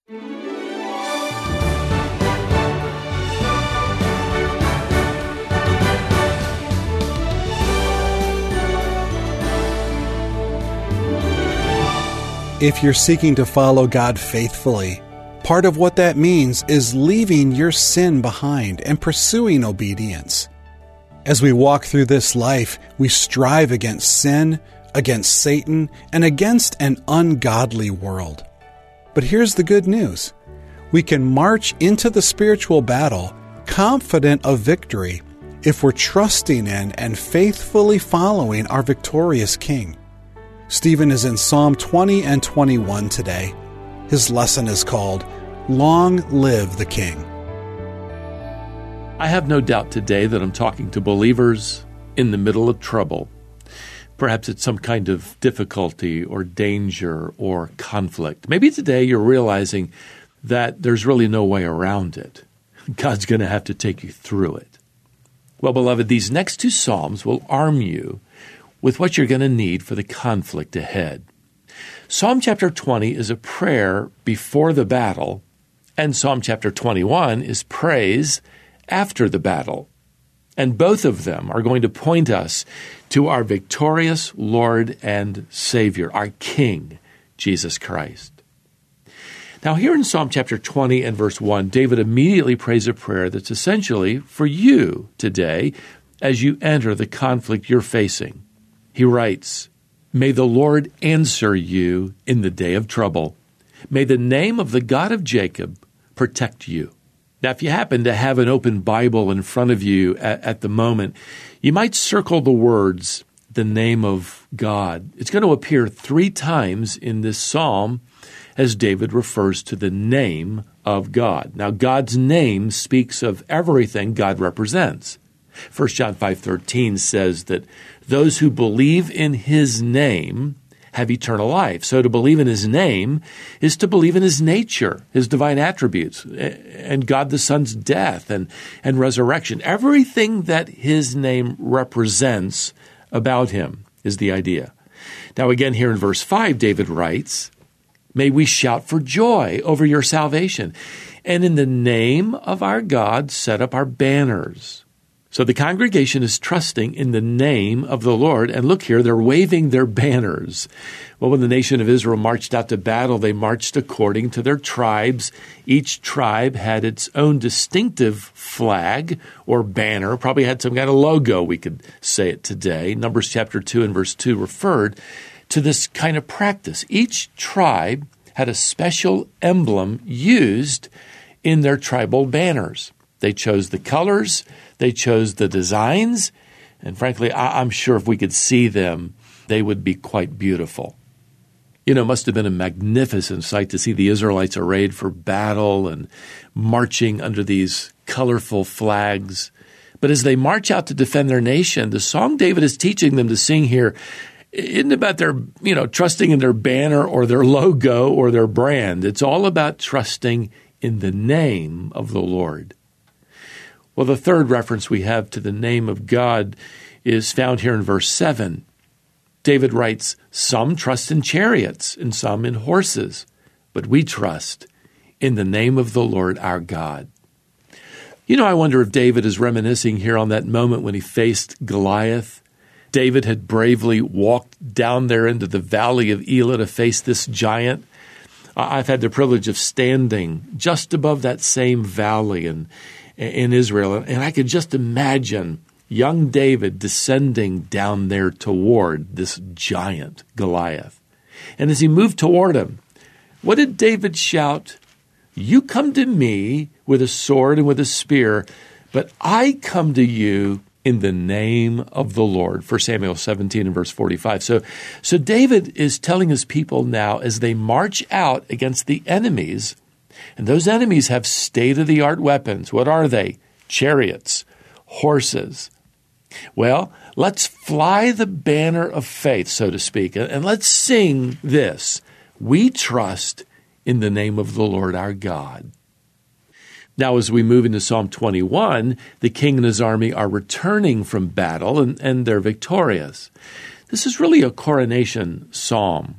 If you're seeking to follow God faithfully, part of what that means is leaving your sin behind and pursuing obedience. As we walk through this life, we strive against sin, against Satan, and against an ungodly world. But here's the good news. We can march into the spiritual battle confident of victory if we're trusting in and faithfully following our victorious King. Stephen is in Psalm 20 and 21 today. His lesson is called, Long Live the King. I have no doubt today that I'm talking to believers in the middle of trouble. Perhaps it's some kind of difficulty or danger or conflict. Maybe today you're realizing that there's really no way around it. God's going to have to take you through it. Well, beloved, these next two Psalms will arm you with what you're going to need for the conflict ahead. Psalm chapter 20 is a prayer before the battle, and Psalm chapter 21 is praise after the battle. And both of them are going to point us to our victorious Lord and Savior, our King, Jesus Christ. Now, here in Psalm chapter 20 and verse 1, David immediately prays a prayer that's essentially for you today as you enter the conflict you're facing. He writes, May the Lord answer you in the day of trouble. May the name of the God of Jacob protect you. Now, if you happen to have an open Bible in front of you at the moment, you might circle the words, the name of God. It's going to appear 3 times in this psalm as David refers to the name of God. Now, God's name speaks of everything God represents. 1 John 5:13 says that those who believe in His name have eternal life. So to believe in His name is to believe in His nature, His divine attributes, and God the Son's death and resurrection. Everything that His name represents about Him is the idea. Now again here in verse 5, David writes, May we shout for joy over your salvation, and in the name of our God set up our banners. So the congregation is trusting in the name of the Lord. And look here, they're waving their banners. Well, when the nation of Israel marched out to battle, they marched according to their tribes. Each tribe had its own distinctive flag or banner, probably had some kind of logo, we could say it today. Numbers chapter 2 and verse 2 referred to this kind of practice. Each tribe had a special emblem used in their tribal banners. They chose the colors, they chose the designs, and frankly, I'm sure if we could see them, they would be quite beautiful. You know, it must have been a magnificent sight to see the Israelites arrayed for battle and marching under these colorful flags. But as they march out to defend their nation, the song David is teaching them to sing here isn't about their, trusting in their banner or their logo or their brand. It's all about trusting in the name of the Lord. Well, the third reference we have to the name of God is found here in verse 7. David writes, Some trust in chariots and some in horses, but we trust in the name of the Lord our God. I wonder if David is reminiscing here on that moment when he faced Goliath. David had bravely walked down there into the valley of Elah to face this giant. I've had the privilege of standing just above that same valley in Israel, and I could just imagine young David descending down there toward this giant Goliath. And as he moved toward him, what did David shout? You come to me with a sword and with a spear, but I come to you in the name of the Lord. 1 Samuel 17 and verse 45. So David is telling his people now as they march out against the enemies, and those enemies have state-of-the-art weapons. What are they? Chariots, horses. Well, let's fly the banner of faith, so to speak, and let's sing this. We trust in the name of the Lord our God. Now, as we move into Psalm 21, the king and his army are returning from battle, and they're victorious. This is really a coronation psalm.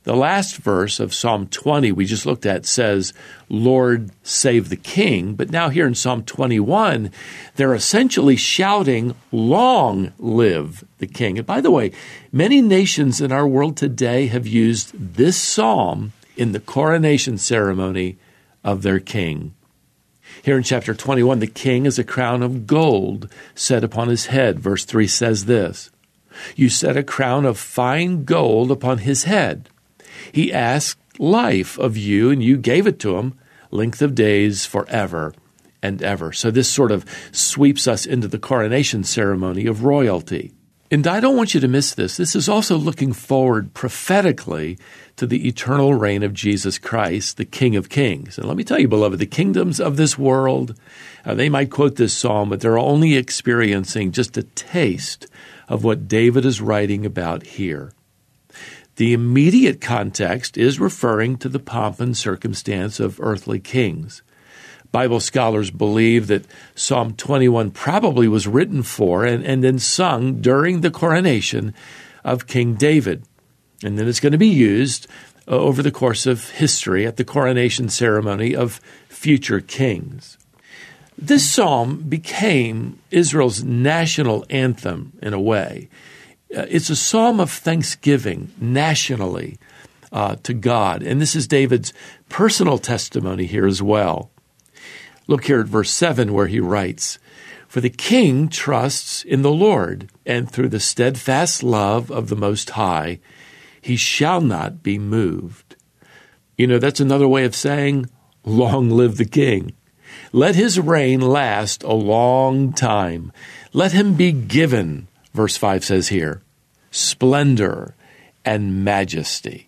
The last verse of Psalm 20 we just looked at says, Lord, save the king. But now here in Psalm 21, they're essentially shouting, long live the king. And by the way, many nations in our world today have used this psalm in the coronation ceremony of their king. Here in chapter 21, the king has a crown of gold set upon his head. Verse 3 says this, you set a crown of fine gold upon his head. He asked life of you, and you gave it to him, length of days forever and ever. So this sort of sweeps us into the coronation ceremony of royalty. And I don't want you to miss this. This is also looking forward prophetically to the eternal reign of Jesus Christ, the King of Kings. And let me tell you, beloved, the kingdoms of this world, they might quote this psalm, but they're only experiencing just a taste of what David is writing about here. The immediate context is referring to the pomp and circumstance of earthly kings. Bible scholars believe that Psalm 21 probably was written for and then sung during the coronation of King David. And then it's going to be used over the course of history at the coronation ceremony of future kings. This psalm became Israel's national anthem in a way. It's a psalm of thanksgiving nationally to God. And this is David's personal testimony here as well. Look here at verse 7 where he writes, for the king trusts in the Lord, and through the steadfast love of the Most High, he shall not be moved. You know, that's another way of saying, long live the king. Let his reign last a long time. Let him be given, verse 5 says here, splendor and majesty.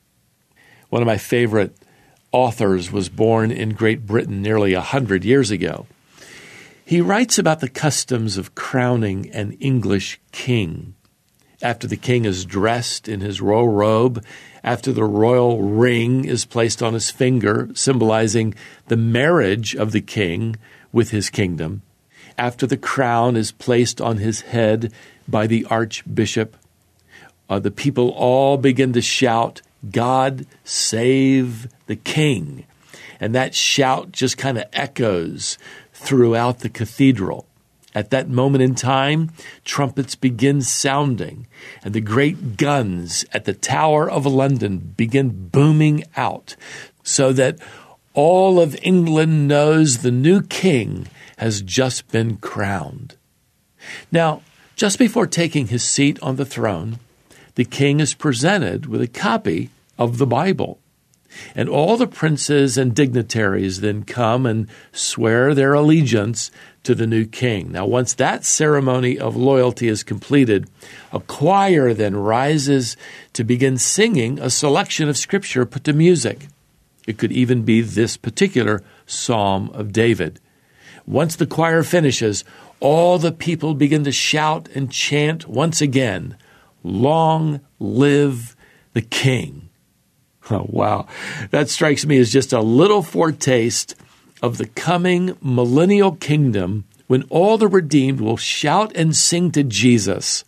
One of my favorite authors was born in Great Britain nearly 100 years ago. He writes about the customs of crowning an English king. After the king is dressed in his royal robe, after the royal ring is placed on his finger, symbolizing the marriage of the king with his kingdom, after the crown is placed on his head by the archbishop, the people all begin to shout, God save the king. And that shout just kind of echoes throughout the cathedral. At that moment in time, trumpets begin sounding, and the great guns at the Tower of London begin booming out, so that all of England knows the new king has just been crowned. Now, just before taking his seat on the throne, the king is presented with a copy of the Bible. And all the princes and dignitaries then come and swear their allegiance to the new king. Now, once that ceremony of loyalty is completed, a choir then rises to begin singing a selection of scripture put to music. It could even be this particular Psalm of David. Once the choir finishes, all the people begin to shout and chant once again, long live the king. Oh, wow. That strikes me as just a little foretaste of the coming millennial kingdom when all the redeemed will shout and sing to Jesus,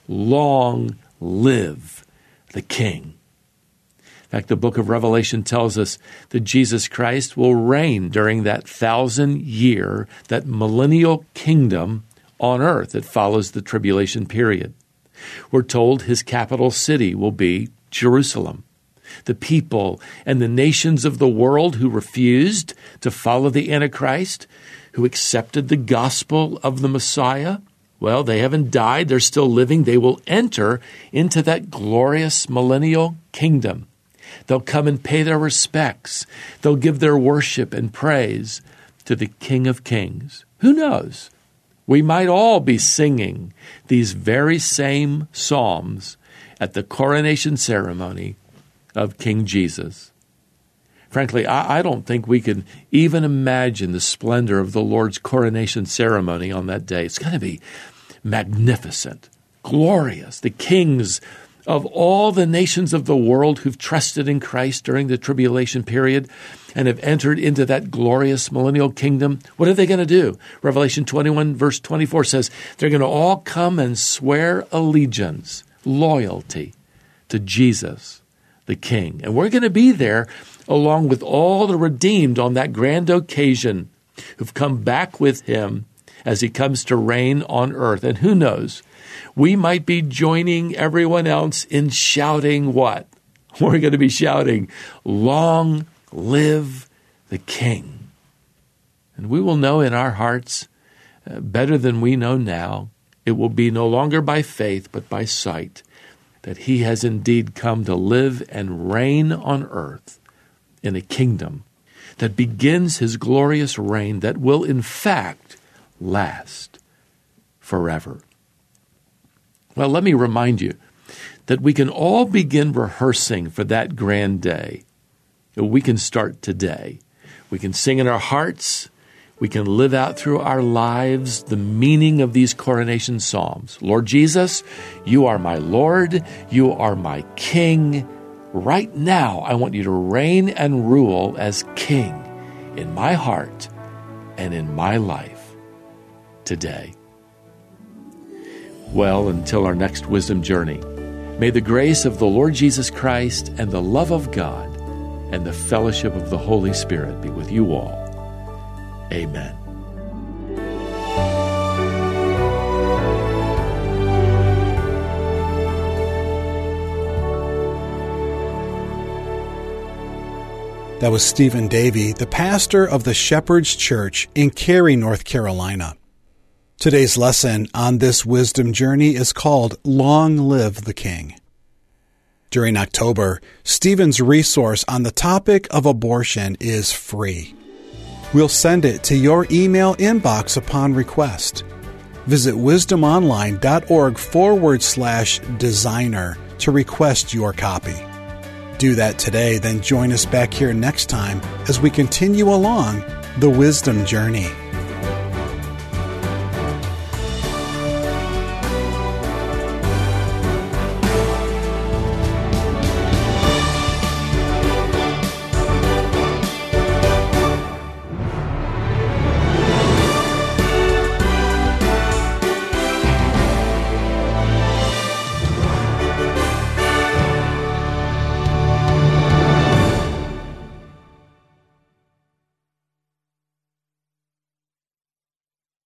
long live the king. In fact, the book of Revelation tells us that Jesus Christ will reign during that 1,000-year, that millennial kingdom on earth that follows the tribulation period. We're told his capital city will be Jerusalem. The people and the nations of the world who refused to follow the Antichrist, who accepted the gospel of the Messiah, well, they haven't died. They're still living. They will enter into that glorious millennial kingdom. They'll come and pay their respects. They'll give their worship and praise to the King of Kings. Who knows? We might all be singing these very same psalms at the coronation ceremony of King Jesus. Frankly, I don't think we can even imagine the splendor of the Lord's coronation ceremony on that day. It's going to be magnificent, glorious. The kings of all the nations of the world who've trusted in Christ during the tribulation period and have entered into that glorious millennial kingdom, what are they going to do? Revelation 21 verse 24 says they're going to all come and swear allegiance, loyalty to Jesus, the King. And we're going to be there along with all the redeemed on that grand occasion who've come back with him as he comes to reign on earth. And who knows, we might be joining everyone else in shouting what? We're going to be shouting, "Long live the King." And we will know in our hearts, better than we know now, it will be no longer by faith but by sight, that he has indeed come to live and reign on earth in a kingdom that begins his glorious reign that will in fact last forever. Well, let me remind you that we can all begin rehearsing for that grand day. We can start today. We can sing in our hearts. We can live out through our lives the meaning of these coronation psalms. Lord Jesus, you are my Lord. You are my King. Right now, I want you to reign and rule as King in my heart and in my life today. Well, until our next wisdom journey, may the grace of the Lord Jesus Christ and the love of God and the fellowship of the Holy Spirit be with you all. Amen. That was Stephen Davey, the pastor of the Shepherd's Church in Cary, North Carolina. Today's lesson on this wisdom journey is called Long Live the King. During October, Stephen's resource on the topic of abortion is free. We'll send it to your email inbox upon request. Visit wisdomonline.org/designer to request your copy. Do that today, then join us back here next time as we continue along the wisdom journey.